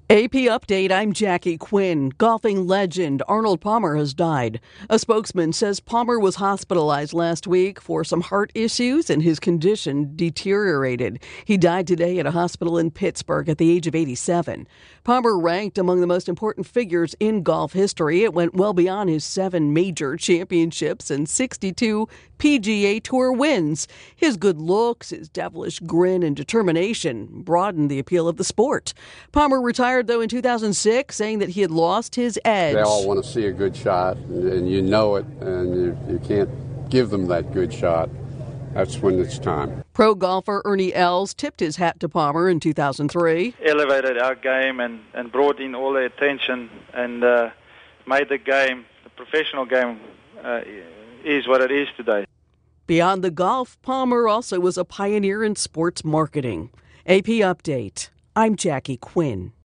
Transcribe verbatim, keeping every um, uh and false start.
A P Update, I'm Jackie Quinn. Golfing legend Arnold Palmer has died. A spokesman says Palmer was hospitalized last week for some heart issues and his condition deteriorated. He died today at a hospital in Pittsburgh at the age of eighty-seven. Palmer ranked among the most important figures in golf history. It went well beyond his seven major championships and sixty-two P G A Tour wins. His good looks, his devilish grin, and determination broadened the appeal of the sport. Palmer retired, though, in two thousand six, saying that he had lost his edge. They all want to see a good shot, and you know it, and you, you can't give them that good shot. That's when it's time. Pro golfer Ernie Els tipped his hat to Palmer in two thousand three. Elevated our game and, and brought in all the attention and uh, made the game, the professional game, uh, is what it is today. Beyond the golf, Palmer also was a pioneer in sports marketing. A P Update. I'm Jackie Quinn.